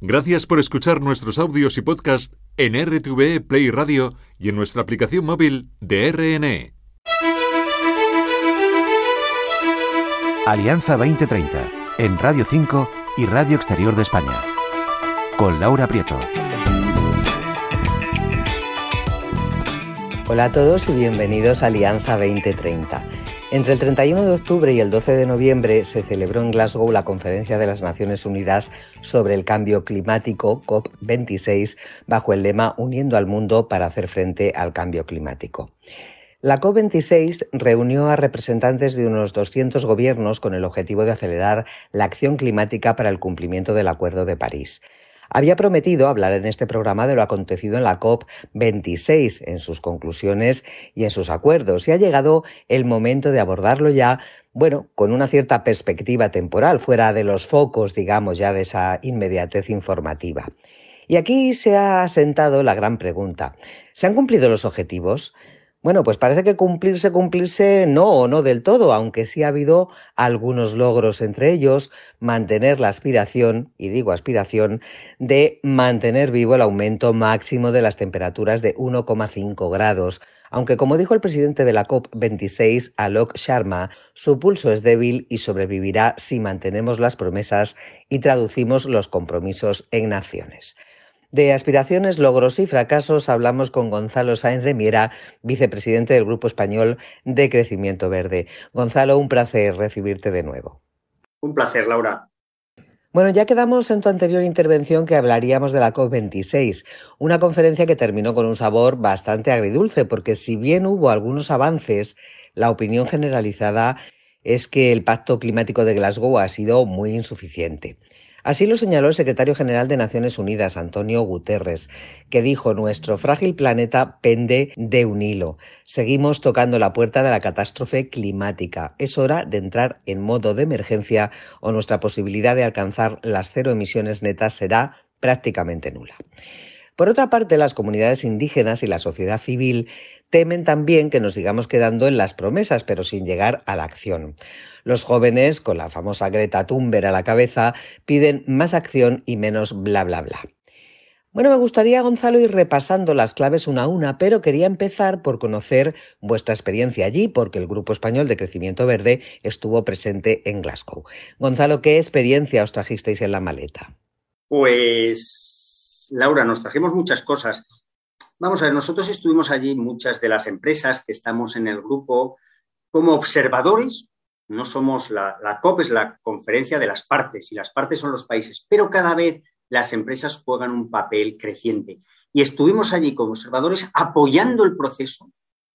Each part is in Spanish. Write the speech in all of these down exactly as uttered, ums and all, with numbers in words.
Gracias por escuchar nuestros audios y podcast en R T V E Play Radio y en nuestra aplicación móvil de R N E. Alianza veinte treinta, en Radio cinco y Radio Exterior de España. Con Laura Prieto. Hola a todos y bienvenidos a Alianza veinte treinta. Entre el treinta y uno de octubre y el doce de noviembre se celebró en Glasgow la Conferencia de las Naciones Unidas sobre el Cambio Climático, COP veintiséis, bajo el lema Uniendo al Mundo para hacer frente al cambio climático. La COP veintiséis reunió a representantes de unos doscientos gobiernos con el objetivo de acelerar la acción climática para el cumplimiento del Acuerdo de París. Había prometido hablar en este programa de lo acontecido en la COP veintiséis, en sus conclusiones y en sus acuerdos, y ha llegado el momento de abordarlo ya, bueno, con una cierta perspectiva temporal, fuera de los focos, digamos, ya de esa inmediatez informativa. Y aquí se ha asentado la gran pregunta. ¿Se han cumplido los objetivos? Bueno, pues parece que cumplirse, cumplirse no o no del todo, aunque sí ha habido algunos logros, entre ellos mantener la aspiración, y digo aspiración, de mantener vivo el aumento máximo de las temperaturas de uno coma cinco grados, aunque como dijo el presidente de la COP veintiséis, Alok Sharma, su pulso es débil y sobrevivirá si mantenemos las promesas y traducimos los compromisos en acciones. De aspiraciones, logros y fracasos hablamos con Gonzalo Sáenz de Miera, vicepresidente del Grupo Español de Crecimiento Verde. Gonzalo, un placer recibirte de nuevo. Un placer, Laura. Bueno, ya quedamos en tu anterior intervención que hablaríamos de la COP veintiséis, una conferencia que terminó con un sabor bastante agridulce, porque si bien hubo algunos avances, la opinión generalizada es que el Pacto Climático de Glasgow ha sido muy insuficiente. Así lo señaló el secretario general de Naciones Unidas, Antonio Guterres, que dijo: nuestro frágil planeta pende de un hilo. Seguimos tocando la puerta de la catástrofe climática. Es hora de entrar en modo de emergencia o nuestra posibilidad de alcanzar las cero emisiones netas será prácticamente nula. Por otra parte, las comunidades indígenas y la sociedad civil temen también que nos sigamos quedando en las promesas, pero sin llegar a la acción. Los jóvenes, con la famosa Greta Thunberg a la cabeza, piden más acción y menos bla bla bla. Bueno, me gustaría, Gonzalo, ir repasando las claves una a una, pero quería empezar por conocer vuestra experiencia allí, porque el Grupo Español de Crecimiento Verde estuvo presente en Glasgow. Gonzalo, ¿qué experiencia os trajisteis en la maleta? Pues, Laura, nos trajimos muchas cosas. Vamos a ver, nosotros estuvimos allí, muchas de las empresas que estamos en el grupo, como observadores. No somos la, la COP, es la conferencia de las partes, y las partes son los países, pero cada vez las empresas juegan un papel creciente. Y estuvimos allí como observadores apoyando el proceso,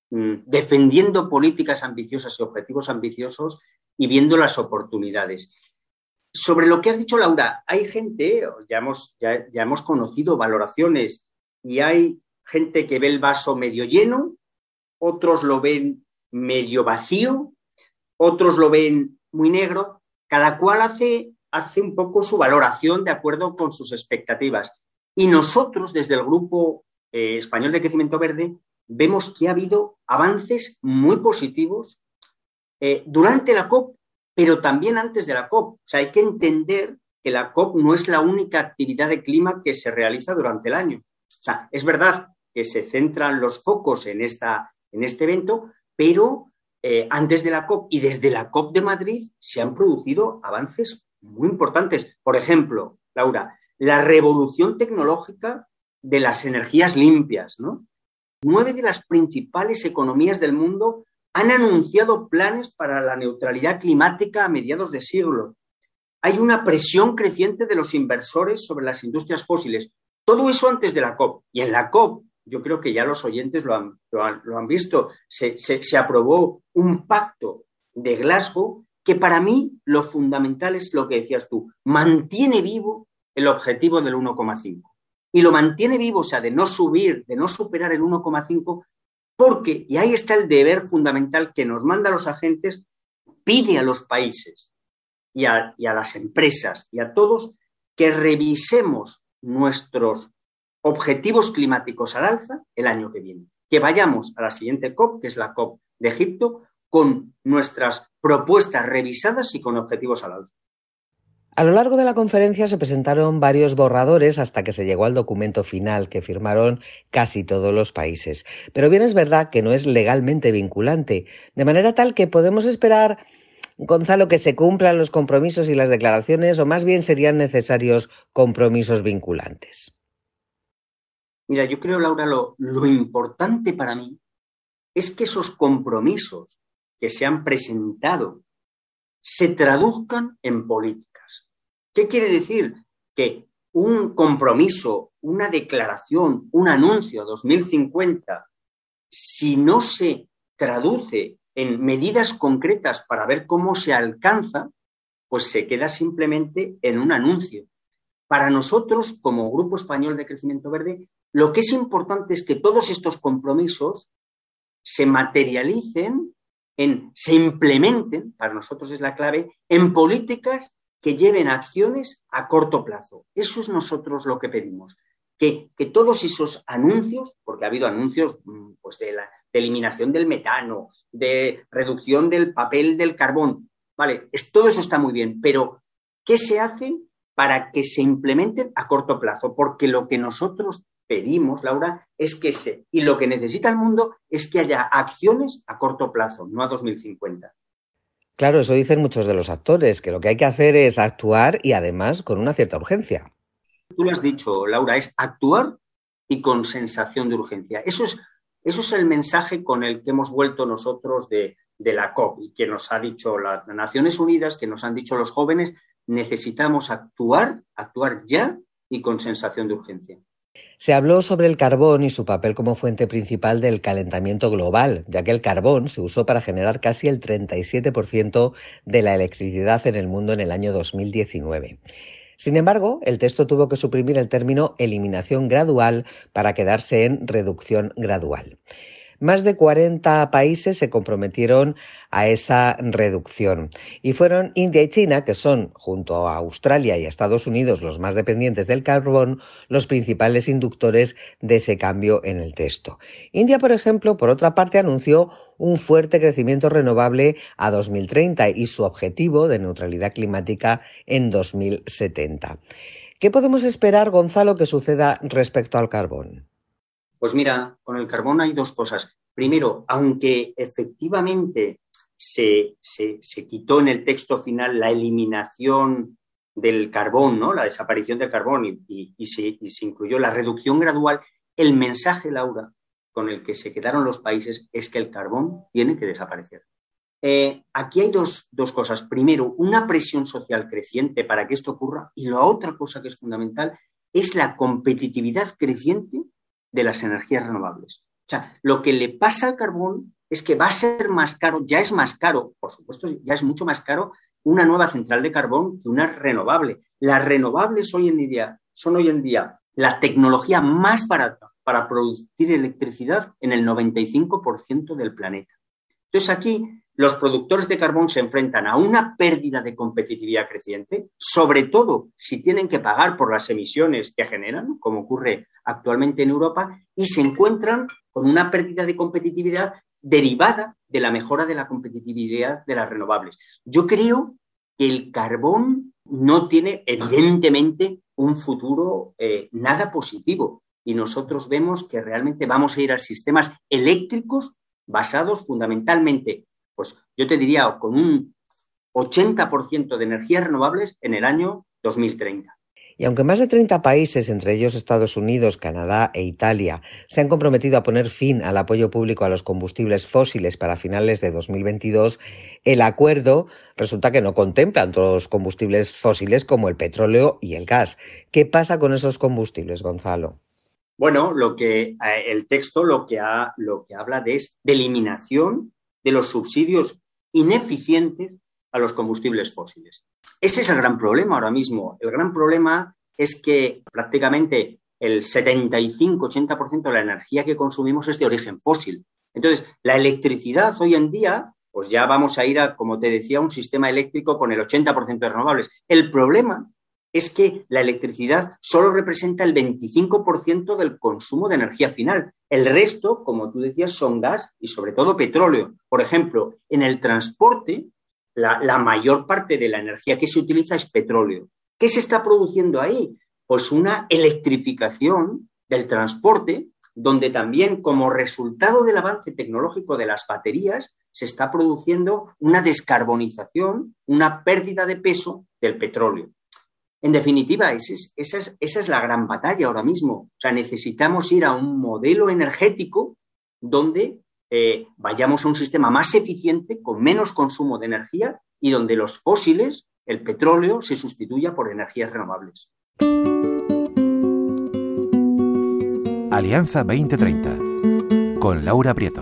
defendiendo políticas ambiciosas y objetivos ambiciosos y viendo las oportunidades. Sobre lo que has dicho, Laura, hay gente, ya hemos, ya, ya hemos conocido valoraciones, y hay gente que ve el vaso medio lleno, otros lo ven medio vacío, otros lo ven muy negro. Cada cual hace, hace un poco su valoración de acuerdo con sus expectativas. Y nosotros, desde el Grupo eh, Español de Crecimiento Verde, vemos que ha habido avances muy positivos eh, durante la COP, pero también antes de la COP. O sea, hay que entender que la COP no es la única actividad de clima que se realiza durante el año. O sea, es verdad que se centran los focos en, esta, en este evento, pero eh, antes de la COP y desde la COP de Madrid se han producido avances muy importantes. Por ejemplo, Laura, la revolución tecnológica de las energías limpias, ¿no? Nueve de las principales economías del mundo han anunciado planes para la neutralidad climática a mediados de siglo. Hay una presión creciente de los inversores sobre las industrias fósiles. Todo eso antes de la COP. Y en la COP, yo creo que ya los oyentes lo han, lo han, lo han visto, se, se, se aprobó un pacto de Glasgow que para mí lo fundamental es lo que decías tú, mantiene vivo el objetivo del uno coma cinco. Y lo mantiene vivo, o sea, de no subir, de no superar el uno coma cinco, porque, y ahí está el deber fundamental que nos manda a los agentes, pide a los países y a, y a las empresas y a todos que revisemos nuestros objetivos climáticos al alza el año que viene. Que vayamos a la siguiente COP, que es la COP de Egipto, con nuestras propuestas revisadas y con objetivos al alza. A lo largo de la conferencia se presentaron varios borradores hasta que se llegó al documento final que firmaron casi todos los países. Pero bien es verdad que no es legalmente vinculante, de manera tal que podemos esperar, Gonzalo, que se cumplan los compromisos y las declaraciones, o más bien serían necesarios compromisos vinculantes. Mira, yo creo, Laura, lo, lo importante para mí es que esos compromisos que se han presentado se traduzcan en políticas. ¿Qué quiere decir? Que un compromiso, una declaración, un anuncio dos mil cincuenta, si no se traduce en medidas concretas para ver cómo se alcanza, pues se queda simplemente en un anuncio. Para nosotros, como Grupo Español de Crecimiento Verde, lo que es importante es que todos estos compromisos se materialicen, en, se implementen, para nosotros es la clave, en políticas que lleven acciones a corto plazo. Eso es nosotros lo que pedimos. Que, que todos esos anuncios, porque ha habido anuncios pues, de, la, de eliminación del metano, de reducción del papel del carbón, vale, es, todo eso está muy bien, pero ¿qué se hace para que se implementen a corto plazo? Porque lo que nosotros pedimos, Laura, es que se, y lo que necesita el mundo es que haya acciones a corto plazo, no a dos mil cincuenta. Claro, eso dicen muchos de los actores, que lo que hay que hacer es actuar y además con una cierta urgencia. Tú lo has dicho, Laura, es actuar y con sensación de urgencia. Eso es, eso es el mensaje con el que hemos vuelto nosotros de, de la COP y que nos ha dicho las Naciones Unidas, que nos han dicho los jóvenes, necesitamos actuar, actuar ya y con sensación de urgencia. Se habló sobre el carbón y su papel como fuente principal del calentamiento global, ya que el carbón se usó para generar casi el treinta y siete por ciento de la electricidad en el mundo en el año dos mil diecinueve. Sin embargo, el texto tuvo que suprimir el término eliminación gradual para quedarse en reducción gradual. Más de cuarenta países se comprometieron a esa reducción y fueron India y China, que son, junto a Australia y a Estados Unidos, los más dependientes del carbón, los principales inductores de ese cambio en el texto. India, por ejemplo, por otra parte, anunció un fuerte crecimiento renovable a dos mil treinta y su objetivo de neutralidad climática en dos mil setenta. ¿Qué podemos esperar, Gonzalo, que suceda respecto al carbón? Pues mira, con el carbón hay dos cosas. Primero, aunque efectivamente se, se, se quitó en el texto final la eliminación del carbón, ¿no? La desaparición del carbón y, y, y, se, y se incluyó la reducción gradual, el mensaje, Laura, con el que se quedaron los países es que el carbón tiene que desaparecer. Eh, aquí hay dos, dos cosas. Primero, una presión social creciente para que esto ocurra y la otra cosa que es fundamental es la competitividad creciente de las energías renovables. O sea, lo que le pasa al carbón es que va a ser más caro, ya es más caro, por supuesto, ya es mucho más caro una nueva central de carbón que una renovable. Las renovables hoy en día son hoy en día la tecnología más barata para producir electricidad en el noventa y cinco por ciento del planeta. Entonces aquí los productores de carbón se enfrentan a una pérdida de competitividad creciente, sobre todo si tienen que pagar por las emisiones que generan, como ocurre actualmente en Europa, y se encuentran con una pérdida de competitividad derivada de la mejora de la competitividad de las renovables. Yo creo que el carbón no tiene, evidentemente, un futuro eh, nada positivo y nosotros vemos que realmente vamos a ir a sistemas eléctricos basados fundamentalmente, pues yo te diría, con un ochenta por ciento de energías renovables en el año dos mil treinta. Y aunque más de treinta países, entre ellos Estados Unidos, Canadá e Italia, se han comprometido a poner fin al apoyo público a los combustibles fósiles para finales de dos mil veintidós, el acuerdo resulta que no contempla otros combustibles fósiles como el petróleo y el gas. ¿Qué pasa con esos combustibles, Gonzalo? Bueno, lo que el texto lo que, ha, lo que habla de es de eliminación de los subsidios ineficientes a los combustibles fósiles. Ese es el gran problema ahora mismo. El gran problema es que prácticamente el setenta y cinco a ochenta por ciento de la energía que consumimos es de origen fósil. Entonces, la electricidad hoy en día, pues ya vamos a ir a, como te decía, un sistema eléctrico con el ochenta por ciento de renovables. El problema es que la electricidad solo representa el veinticinco por ciento del consumo de energía final. El resto, como tú decías, son gas y sobre todo petróleo. Por ejemplo, en el transporte, la, la mayor parte de la energía que se utiliza es petróleo. ¿Qué se está produciendo ahí? Pues una electrificación del transporte, donde también como resultado del avance tecnológico de las baterías se está produciendo una descarbonización, una pérdida de peso del petróleo. En definitiva, esa es, esa es, esa es la gran batalla ahora mismo. O sea, necesitamos ir a un modelo energético donde eh, vayamos a un sistema más eficiente, con menos consumo de energía y donde los fósiles, el petróleo, se sustituya por energías renovables. Alianza veinte treinta, con Laura Prieto.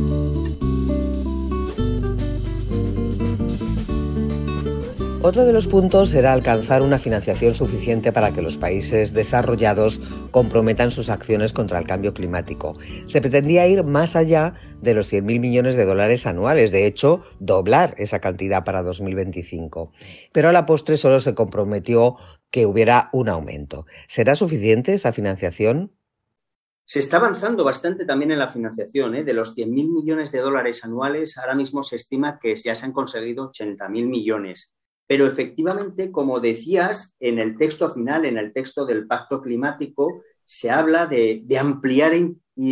Otro de los puntos era alcanzar una financiación suficiente para que los países desarrollados comprometan sus acciones contra el cambio climático. Se pretendía ir más allá de los cien mil millones de dólares anuales, de hecho, doblar esa cantidad para dos mil veinticinco. Pero a la postre solo se comprometió que hubiera un aumento. ¿Será suficiente esa financiación? Se está avanzando bastante también en la financiación, ¿eh? De los cien mil millones de dólares anuales, ahora mismo se estima que ya se han conseguido ochenta mil millones. Pero efectivamente, como decías, en el texto final, en el texto del Pacto Climático, se habla de, de ampliar e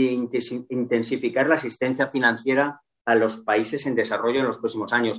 intensificar la asistencia financiera a los países en desarrollo en los próximos años.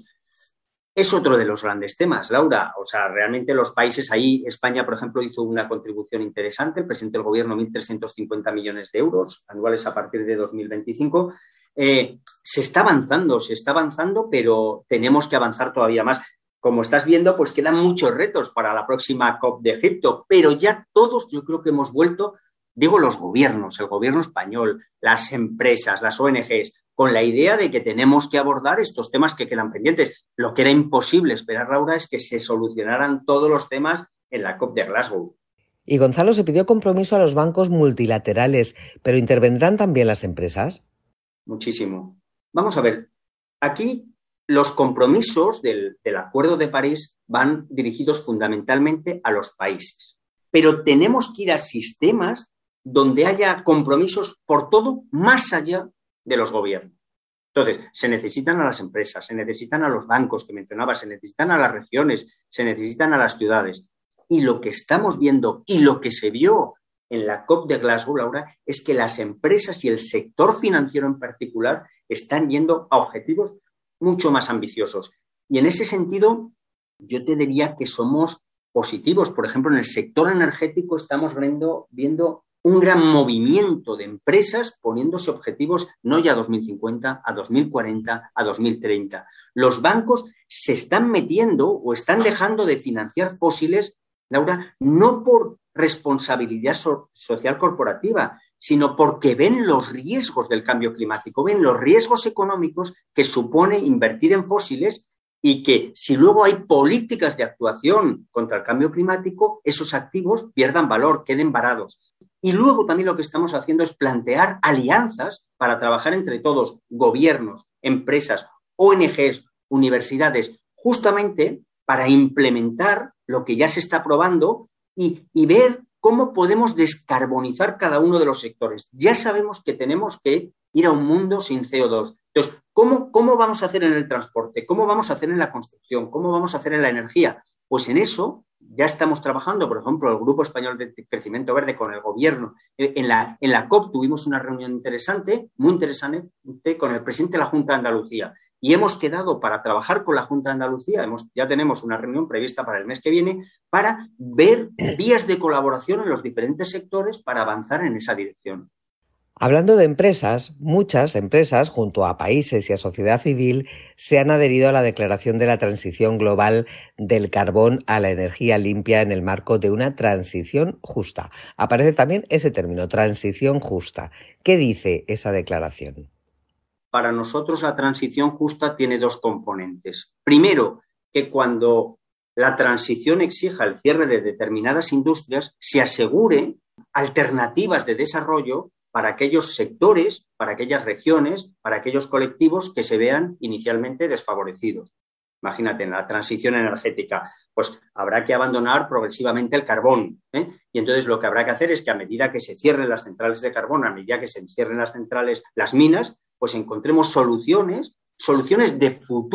Es otro de los grandes temas, Laura. O sea, realmente los países ahí, España, por ejemplo, hizo una contribución interesante, el presidente del gobierno, mil trescientos cincuenta millones de euros anuales a partir de dos mil veinticinco. Eh, se está avanzando, se está avanzando, pero tenemos que avanzar todavía más. Como estás viendo, pues quedan muchos retos para la próxima COP de Egipto, pero ya todos yo creo que hemos vuelto, digo los gobiernos, el gobierno español, las empresas, las O N Ges, con la idea de que tenemos que abordar estos temas que quedan pendientes. Lo que era imposible esperar, Laura, es que se solucionaran todos los temas en la COP de Glasgow. Y Gonzalo, se pidió compromiso a los bancos multilaterales, pero ¿intervendrán también las empresas? Muchísimo. Vamos a ver, aquí los compromisos del, del Acuerdo de París van dirigidos fundamentalmente a los países, pero tenemos que ir a sistemas donde haya compromisos por todo más allá de los gobiernos. Entonces, se necesitan a las empresas, se necesitan a los bancos que mencionabas, se necesitan a las regiones, se necesitan a las ciudades. Y lo que estamos viendo y lo que se vio en la COP de Glasgow, Laura, es que las empresas y el sector financiero en particular están yendo a objetivos mucho más ambiciosos. Y en ese sentido, yo te diría que somos positivos. Por ejemplo, en el sector energético estamos viendo, viendo un gran movimiento de empresas poniéndose objetivos no ya a dos mil cincuenta, a dos mil cuarenta, a dos mil treinta. Los bancos se están metiendo o están dejando de financiar fósiles, Laura, no por responsabilidad so- social corporativa, sino porque ven los riesgos del cambio climático, ven los riesgos económicos que supone invertir en fósiles y que si luego hay políticas de actuación contra el cambio climático, esos activos pierdan valor, queden varados. Y luego también lo que estamos haciendo es plantear alianzas para trabajar entre todos, gobiernos, empresas, O N Ges, universidades, justamente para implementar lo que ya se está probando y, y ver cómo podemos descarbonizar cada uno de los sectores. Ya sabemos que tenemos que ir a un mundo sin C O dos. Entonces, ¿cómo, cómo vamos a hacer en el transporte? ¿Cómo vamos a hacer en la construcción? ¿Cómo vamos a hacer en la energía? Pues en eso ya estamos trabajando, por ejemplo, el Grupo Español de Crecimiento Verde con el gobierno. En la, en la COP tuvimos una reunión interesante, muy interesante, con el presidente de la Junta de Andalucía. Y hemos quedado para trabajar con la Junta de Andalucía, hemos, ya tenemos una reunión prevista para el mes que viene, para ver vías de colaboración en los diferentes sectores para avanzar en esa dirección. Hablando de empresas, muchas empresas, junto a países y a sociedad civil, se han adherido a la Declaración de la Transición Global del Carbón a la Energía Limpia en el marco de una transición justa. Aparece también ese término, transición justa. ¿Qué dice esa declaración? Para nosotros la transición justa tiene dos componentes. Primero, que cuando la transición exija el cierre de determinadas industrias, se asegure alternativas de desarrollo para aquellos sectores, para aquellas regiones, para aquellos colectivos que se vean inicialmente desfavorecidos. Imagínate, en la transición energética, pues habrá que abandonar progresivamente el carbón, ¿eh? Y entonces lo que habrá que hacer es que a medida que se cierren las centrales de carbón, a medida que se cierren las centrales, las minas, pues encontremos soluciones, soluciones de futuro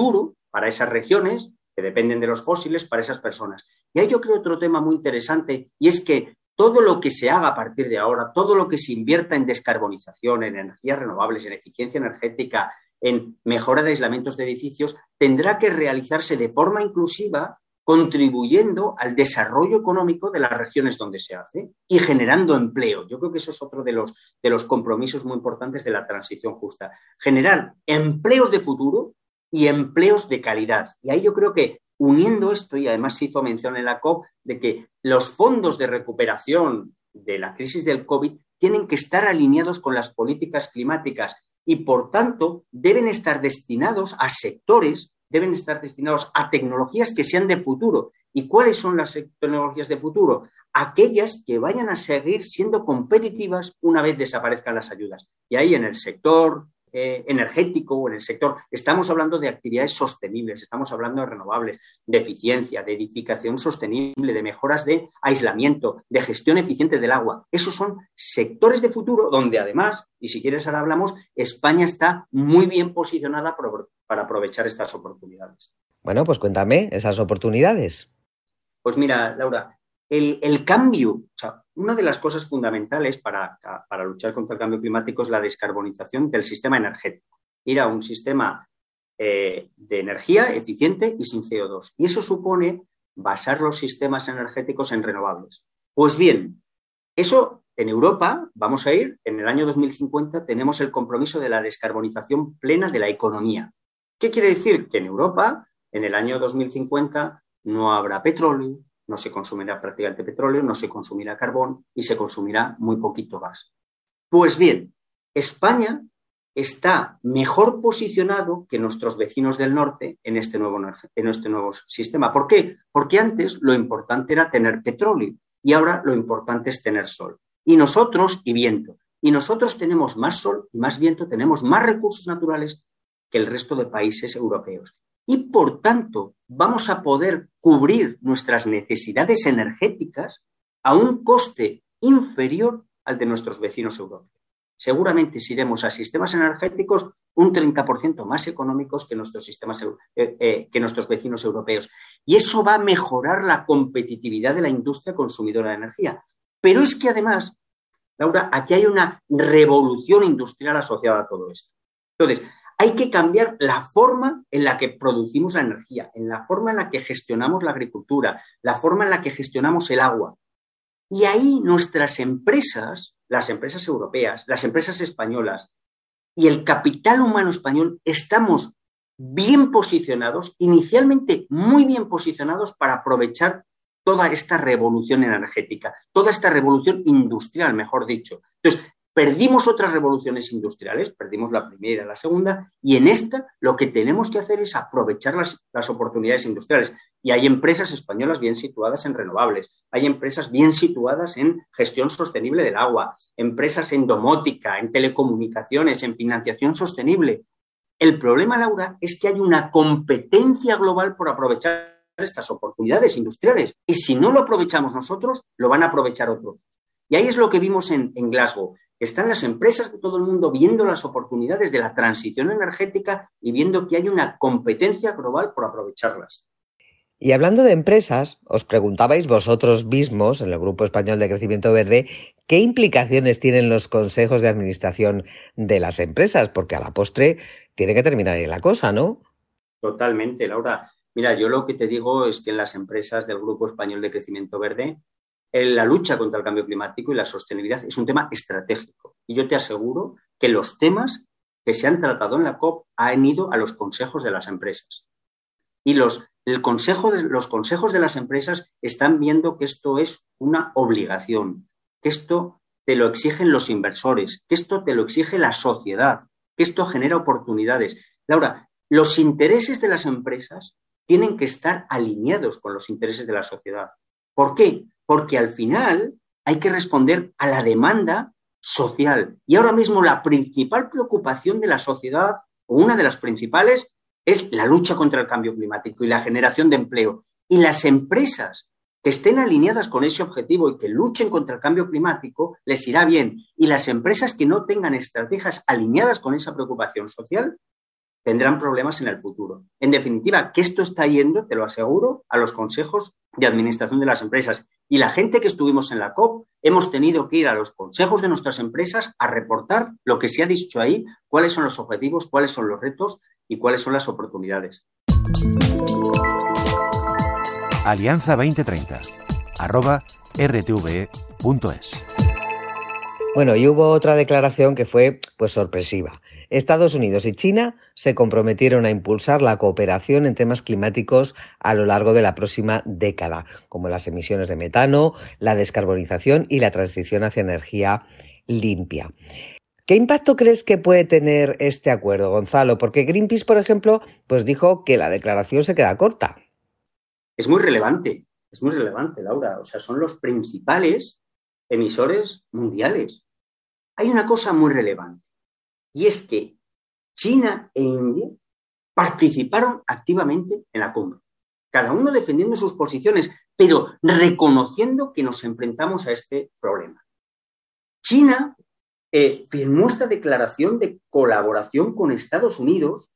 para esas regiones que dependen de los fósiles, para esas personas. Y ahí yo creo otro tema muy interesante, y es que todo lo que se haga a partir de ahora, todo lo que se invierta en descarbonización, en energías renovables, en eficiencia energética, en mejora de aislamientos de edificios, tendrá que realizarse de forma inclusiva, contribuyendo al desarrollo económico de las regiones donde se hace y generando empleo. Yo creo que eso es otro de los, de los compromisos muy importantes de la transición justa. Generar empleos de futuro y empleos de calidad. Y ahí yo creo que uniendo esto, y además se hizo mención en la COP, de que los fondos de recuperación de la crisis del COVID tienen que estar alineados con las políticas climáticas y, por tanto, deben estar destinados a sectores, deben estar destinados a tecnologías que sean de futuro. ¿Y cuáles son las tecnologías de futuro? Aquellas que vayan a seguir siendo competitivas una vez desaparezcan las ayudas. Y ahí en el sector eh, energético o en el sector, estamos hablando de actividades sostenibles, estamos hablando de renovables, de eficiencia, de edificación sostenible, de mejoras de aislamiento, de gestión eficiente del agua. Esos son sectores de futuro donde además, y si quieres ahora hablamos, España está muy bien posicionada para aprovechar estas oportunidades. Bueno, pues cuéntame esas oportunidades. Pues mira, Laura, el, el cambio, o sea, una de las cosas fundamentales para, para luchar contra el cambio climático es la descarbonización del sistema energético. Ir a un sistema eh, de energía eficiente y sin C O dos. Y eso supone basar los sistemas energéticos en renovables. Pues bien, eso en Europa, vamos a ir, en el año dos mil cincuenta tenemos el compromiso de la descarbonización plena de la economía. ¿Qué quiere decir? Que en Europa, en el año dos mil cincuenta, no habrá petróleo, no se consumirá prácticamente petróleo, no se consumirá carbón y se consumirá muy poquito gas. Pues bien, España está mejor posicionado que nuestros vecinos del norte en este nuevo, en este nuevo sistema. ¿Por qué? Porque antes lo importante era tener petróleo y ahora lo importante es tener sol. Y nosotros, y viento. Y nosotros tenemos más sol y más viento, tenemos más recursos naturales que el resto de países europeos. Y, por tanto, vamos a poder cubrir nuestras necesidades energéticas a un coste inferior al de nuestros vecinos europeos. Seguramente si iremos a sistemas energéticos un treinta por ciento más económicos que nuestros, sistemas, eh, eh, que nuestros vecinos europeos. Y eso va a mejorar la competitividad de la industria consumidora de energía. Pero es que además, Laura, aquí hay una revolución industrial asociada a todo esto. Entonces, hay que cambiar la forma en la que producimos la energía, en la forma en la que gestionamos la agricultura, la forma en la que gestionamos el agua. Y ahí nuestras empresas, las empresas europeas, las empresas españolas y el capital humano español estamos bien posicionados, inicialmente muy bien posicionados para aprovechar toda esta revolución energética, toda esta revolución industrial, mejor dicho. Entonces, perdimos otras revoluciones industriales, perdimos la primera y la segunda, y en esta lo que tenemos que hacer es aprovechar las, las oportunidades industriales. Y hay empresas españolas bien situadas en renovables, hay empresas bien situadas en gestión sostenible del agua, empresas en domótica, en telecomunicaciones, en financiación sostenible. El problema, Laura, es que hay una competencia global por aprovechar estas oportunidades industriales. Y si no lo aprovechamos nosotros, lo van a aprovechar otros. Y ahí es lo que vimos en, en Glasgow. Están las empresas de todo el mundo viendo las oportunidades de la transición energética y viendo que hay una competencia global por aprovecharlas. Y hablando de empresas, os preguntabais vosotros mismos, en el Grupo Español de Crecimiento Verde, ¿qué implicaciones tienen los consejos de administración de las empresas? Porque a la postre tiene que terminar ahí la cosa, ¿no? Totalmente, Laura. Mira, yo lo que te digo es que en las empresas del Grupo Español de Crecimiento Verde, la lucha contra el cambio climático y la sostenibilidad es un tema estratégico. Y yo te aseguro que los temas que se han tratado en la COP han ido a los consejos de las empresas. Y los, el consejo de, los consejos de las empresas están viendo que esto es una obligación, que esto te lo exigen los inversores, que esto te lo exige la sociedad, que esto genera oportunidades. Laura, los intereses de las empresas tienen que estar alineados con los intereses de la sociedad. ¿Por qué? Porque al final hay que responder a la demanda social. Y ahora mismo la principal preocupación de la sociedad, o una de las principales, es la lucha contra el cambio climático y la generación de empleo. Y las empresas que estén alineadas con ese objetivo y que luchen contra el cambio climático, les irá bien. Y las empresas que no tengan estrategias alineadas con esa preocupación social, tendrán problemas en el futuro. En definitiva, que esto está yendo, te lo aseguro, a los consejos de administración de las empresas. Y la gente que estuvimos en la COP hemos tenido que ir a los consejos de nuestras empresas a reportar lo que se ha dicho ahí, cuáles son los objetivos, cuáles son los retos y cuáles son las oportunidades. Alianza veinte treinta, arroba rtve.es. Bueno, y hubo otra declaración que fue pues sorpresiva. Estados Unidos y China se comprometieron a impulsar la cooperación en temas climáticos a lo largo de la próxima década, como las emisiones de metano, la descarbonización y la transición hacia energía limpia. ¿Qué impacto crees que puede tener este acuerdo, Gonzalo? Porque Greenpeace, por ejemplo, pues dijo que la declaración se queda corta. Es muy relevante, es muy relevante, Laura. O sea, son los principales emisores mundiales. Hay una cosa muy relevante. Y es que China e India participaron activamente en la cumbre, cada uno defendiendo sus posiciones, pero reconociendo que nos enfrentamos a este problema. China eh, firmó esta declaración de colaboración con Estados Unidos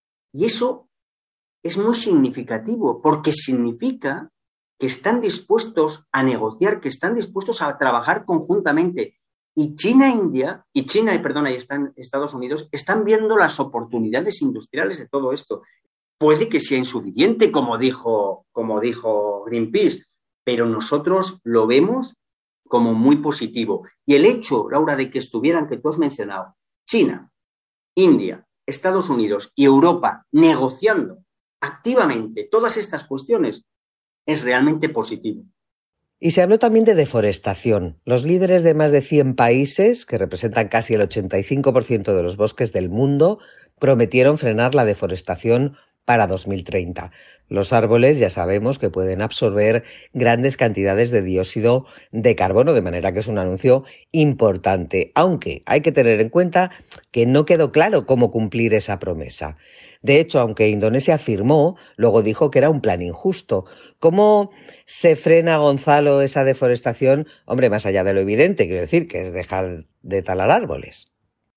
y eso es muy significativo porque significa que están dispuestos a negociar, que están dispuestos a trabajar conjuntamente. Y China e India, y China, y perdona, y están Estados Unidos, están viendo las oportunidades industriales de todo esto. Puede que sea insuficiente, como dijo, como dijo Greenpeace, pero nosotros lo vemos como muy positivo. Y el hecho, Laura, de que estuvieran, que tú has mencionado, China, India, Estados Unidos y Europa negociando activamente todas estas cuestiones, es realmente positivo. Y se habló también de deforestación. Los líderes de más de cien países, que representan casi el ochenta y cinco por ciento de los bosques del mundo, prometieron frenar la deforestación para dos mil treinta. Los árboles ya sabemos que pueden absorber grandes cantidades de dióxido de carbono, de manera que es un anuncio importante, aunque hay que tener en cuenta que no quedó claro cómo cumplir esa promesa. De hecho, aunque Indonesia afirmó, luego dijo que era un plan injusto. ¿Cómo se frena, Gonzalo, esa deforestación? Hombre, más allá de lo evidente, quiero decir, que es dejar de talar árboles.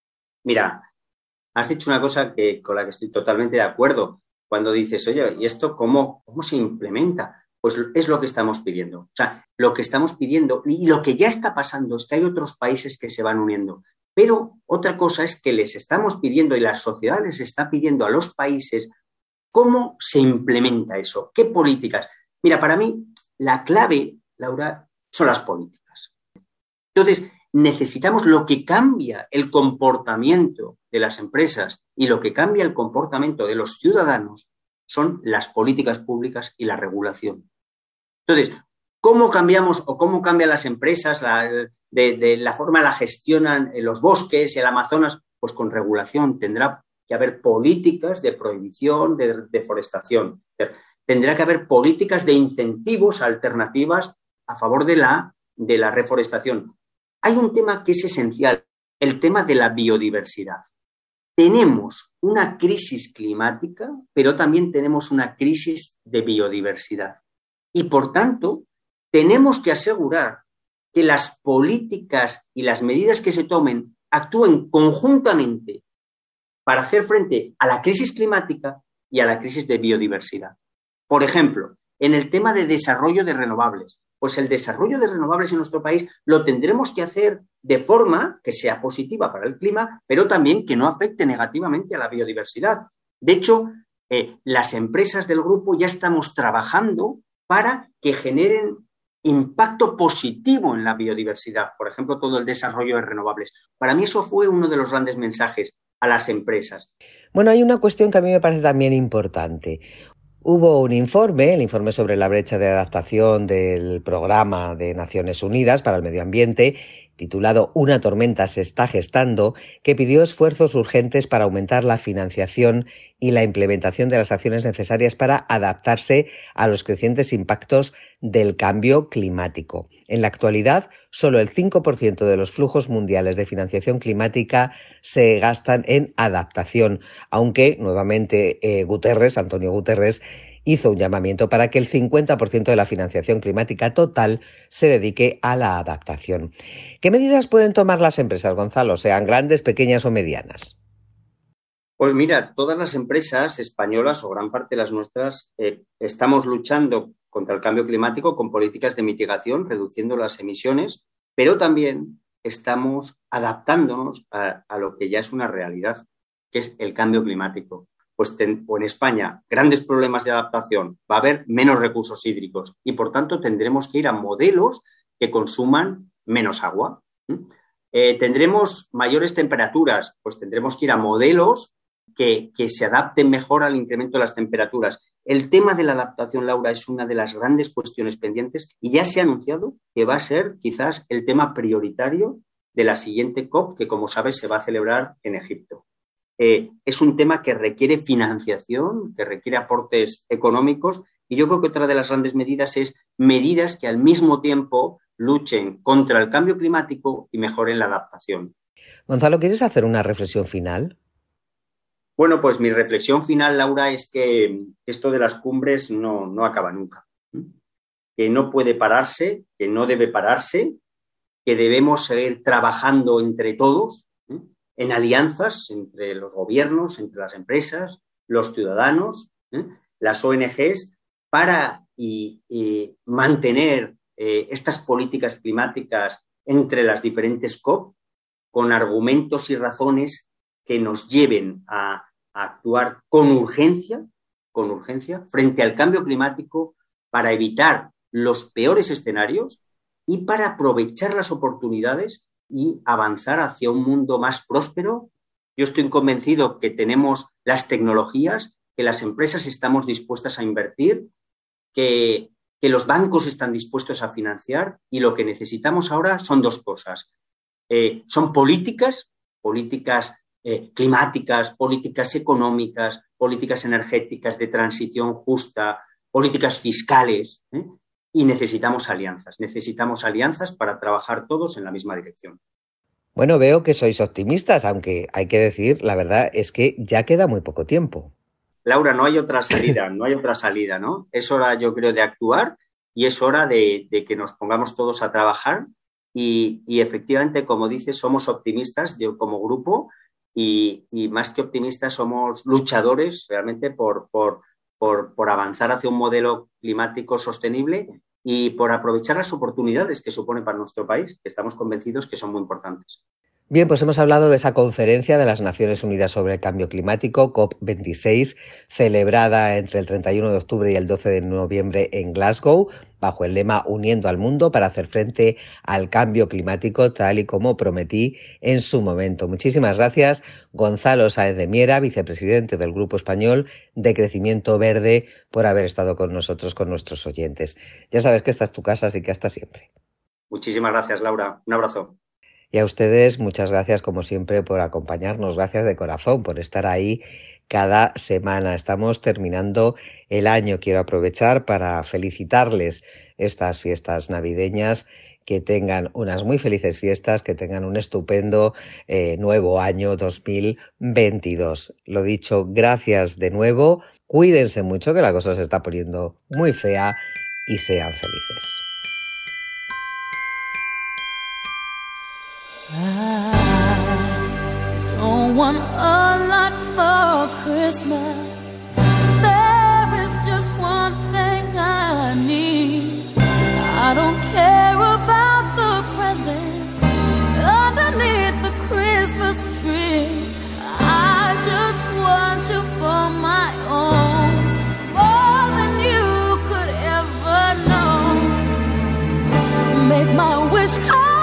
Mira, has dicho una cosa que, con la que estoy totalmente de acuerdo. Cuando dices, oye, ¿y esto cómo, cómo se implementa? Pues es lo que estamos pidiendo. O sea, lo que estamos pidiendo y lo que ya está pasando es que hay otros países que se van uniendo. Pero otra cosa es que les estamos pidiendo y la sociedad les está pidiendo a los países cómo se implementa eso, qué políticas. Mira, para mí la clave, Laura, son las políticas. Entonces, necesitamos lo que cambia el comportamiento de las empresas y lo que cambia el comportamiento de los ciudadanos son las políticas públicas y la regulación. Entonces, ¿cómo cambiamos o cómo cambian las empresas la, de, de la forma en la gestionan los bosques y el Amazonas? Pues con regulación. Tendrá que haber políticas de prohibición, de deforestación. Tendrá que haber políticas de incentivos alternativas a favor de la, de la reforestación. Hay un tema que es esencial, el tema de la biodiversidad. Tenemos una crisis climática, pero también tenemos una crisis de biodiversidad. Y, por tanto, tenemos que asegurar que las políticas y las medidas que se tomen actúen conjuntamente para hacer frente a la crisis climática y a la crisis de biodiversidad. Por ejemplo, en el tema de desarrollo de renovables, pues el desarrollo de renovables en nuestro país lo tendremos que hacer de forma que sea positiva para el clima, pero también que no afecte negativamente a la biodiversidad. De hecho, eh, las empresas del grupo ya estamos trabajando para que generen impacto positivo en la biodiversidad, por ejemplo, todo el desarrollo de renovables. Para mí eso fue uno de los grandes mensajes a las empresas. Bueno, hay una cuestión que a mí me parece también importante. Hubo un informe, el informe sobre la brecha de adaptación del Programa de Naciones Unidas para el Medio Ambiente, titulado Una tormenta se está gestando, que pidió esfuerzos urgentes para aumentar la financiación y la implementación de las acciones necesarias para adaptarse a los crecientes impactos del cambio climático. En la actualidad, solo el cinco por ciento de los flujos mundiales de financiación climática se gastan en adaptación, aunque nuevamente eh, Guterres, Antonio Guterres, hizo un llamamiento para que el cincuenta por ciento de la financiación climática total se dedique a la adaptación. ¿Qué medidas pueden tomar las empresas, Gonzalo, sean grandes, pequeñas o medianas? Pues mira, todas las empresas españolas o gran parte de las nuestras eh, estamos luchando contra el cambio climático con políticas de mitigación, reduciendo las emisiones, pero también estamos adaptándonos a, a lo que ya es una realidad, que es el cambio climático. Pues ten, o en España, grandes problemas de adaptación, va a haber menos recursos hídricos y, por tanto, tendremos que ir a modelos que consuman menos agua. ¿Mm? Eh, tendremos mayores temperaturas, pues tendremos que ir a modelos que, que se adapten mejor al incremento de las temperaturas. El tema de la adaptación, Laura, es una de las grandes cuestiones pendientes y ya se ha anunciado que va a ser quizás el tema prioritario de la siguiente COP, que, como sabes, se va a celebrar en Egipto. Eh, es un tema que requiere financiación, que requiere aportes económicos y yo creo que otra de las grandes medidas es medidas que al mismo tiempo luchen contra el cambio climático y mejoren la adaptación. Gonzalo, ¿quieres hacer una reflexión final? Bueno, pues mi reflexión final, Laura, es que esto de las cumbres no, no acaba nunca, que no puede pararse, que no debe pararse, que debemos seguir trabajando entre todos, ¿eh? en alianzas entre los gobiernos, entre las empresas, los ciudadanos, ¿eh? las O N Ges, para y, y mantener eh, estas políticas climáticas entre las diferentes COP con argumentos y razones que nos lleven a, a actuar con urgencia, con urgencia frente al cambio climático para evitar los peores escenarios y para aprovechar las oportunidades y avanzar hacia un mundo más próspero. Yo estoy convencido que tenemos las tecnologías, que las empresas estamos dispuestas a invertir, que, que los bancos están dispuestos a financiar y lo que necesitamos ahora son dos cosas. Eh, son políticas, políticas eh, climáticas, políticas económicas, políticas energéticas de transición justa, políticas fiscales, ¿eh? Y necesitamos alianzas, necesitamos alianzas para trabajar todos en la misma dirección. Bueno, veo que sois optimistas, aunque hay que decir, la verdad es que ya queda muy poco tiempo. Laura, no hay otra salida, no hay otra salida, ¿no? Es hora, yo creo, de actuar y es hora de, de que nos pongamos todos a trabajar y, y efectivamente, como dices, somos optimistas, yo como grupo, y, y más que optimistas somos luchadores realmente por... por Por, por avanzar hacia un modelo climático sostenible y por aprovechar las oportunidades que supone para nuestro país, que estamos convencidos que son muy importantes. Bien, pues hemos hablado de esa conferencia de las Naciones Unidas sobre el Cambio Climático, COP veintiséis, celebrada entre el treinta y uno de octubre y el doce de noviembre en Glasgow, bajo el lema Uniendo al Mundo para hacer frente al cambio climático, tal y como prometí en su momento. Muchísimas gracias, Gonzalo Sáez de Miera, vicepresidente del Grupo Español de Crecimiento Verde, por haber estado con nosotros, con nuestros oyentes. Ya sabes que esta es tu casa, así que hasta siempre. Muchísimas gracias, Laura. Un abrazo. Y a ustedes, muchas gracias, como siempre, por acompañarnos. Gracias de corazón por estar ahí cada semana. Estamos terminando el año. Quiero aprovechar para felicitarles estas fiestas navideñas. Que tengan unas muy felices fiestas, que tengan un estupendo eh, nuevo año dos mil veintidós. Lo dicho, gracias de nuevo. Cuídense mucho, que la cosa se está poniendo muy fea, y sean felices. I don't want a lot for Christmas. There is just one thing I need. I don't care about the presents underneath the Christmas tree. I just want you for my own, more than you could ever know. Make my wish come